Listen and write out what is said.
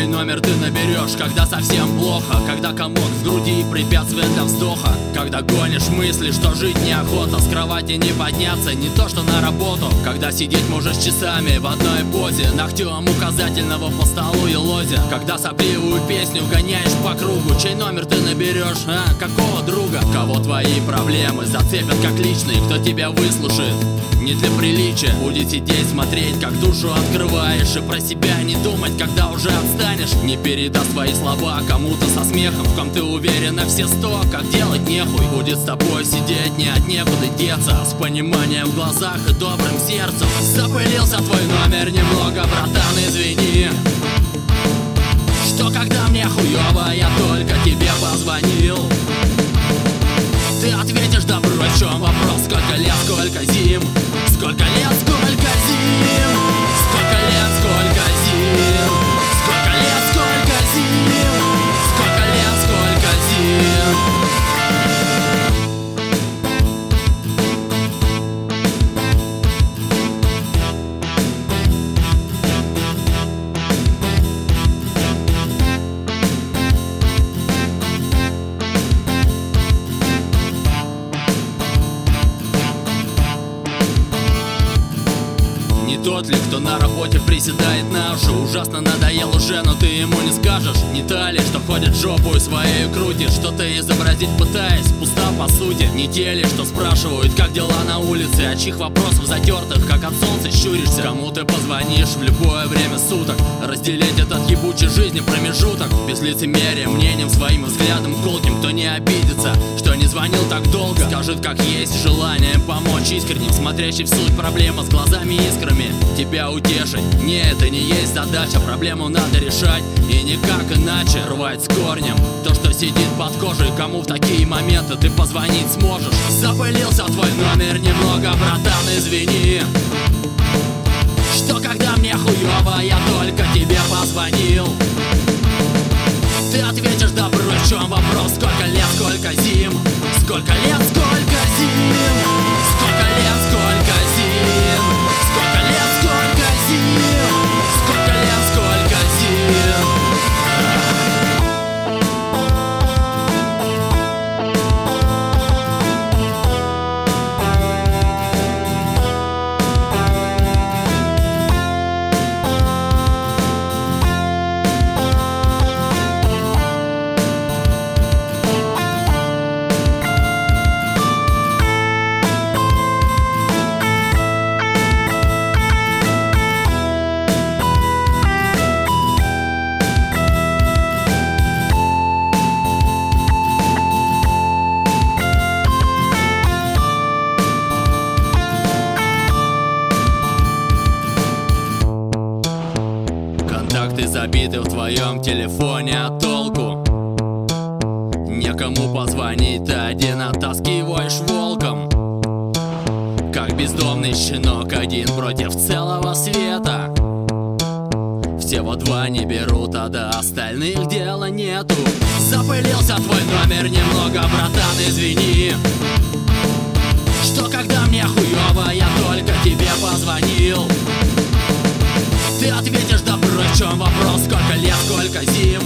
чей номер ты наберешь, когда совсем плохо, когда комок в груди, препятствие для вздоха, когда гонишь мысли, что жить неохота, с кровати не подняться, не то что на работу, когда сидеть можешь часами в одной позе, ногтем указательного по столу и лозе, когда сопливую песню гоняешь по кругу, чей номер ты наберешь, какого друга, кого твои проблемы зацепят как личные, кто тебя выслушает, не для приличия будет сидеть, смотреть, как душу открываешь, и про себя не думать, когда уже отстанешь, не передаст твои слова кому-то со смехом, в ком ты уверен на все 100, как делать нехуй, будет с тобой сидеть, не от некуда деться, с пониманием в глазах и добрым сердцем. Запылился твой номер немного, братан, извини, что когда мне хуёво, я только тебе позвонил. Ты ответишь: да брось, в чем вопрос, сколько лет, сколько зим, сколько лет, сколько зим, сколько лет, сколько зим, сколько лет, сколько зим, сколько лет, сколько зим. Тот ли, кто на работе приседает на уши, ужасно надоел уже, но ты ему не скажешь. Не та ли, что ходит жопу своей крутит, что-то изобразить пытаясь, пуста по сути. Не те ли, что спрашивают, как дела на улице, от чьих вопросов затертых, как от солнца щуришься. Кому ты позвонишь в любое время суток, разделить этот ебучий жизни промежуток, без лицемерия, мнением своим, взглядом колким. Кто не обидится, что не звонил так долго, скажет как есть, желание помочь искренним, смотрящий в суть проблемы с глазами искрами. Тебя утешить, не, это не есть задача, проблему надо решать, и никак иначе. Рвать с корнем то, что сидит под кожей, кому в такие моменты ты позвонить сможешь. Запылился твой номер немного, братан, извини, что когда мне хуёво, я только тебе позвонил. Ты ответишь: да брось, в чем вопрос, сколько лет, сколько зим, сколько лет, сколько зим, сколько лет, сколько зим, сколько лет, сколько зим, сколько лет, сколько зим. Контакты забиты в твоем телефоне, а толку? Некому позвонить, ты один оттаскиваешь волком, как бездомный щенок, один против целого света. Всего два не берут, а до остальных дела нету. Запылился твой номер немного, братан, извини, что когда мне хуёво, я только тебе позвонил. Ты ответишь: да брось, в чем вопрос, сколько лет, сколько зим,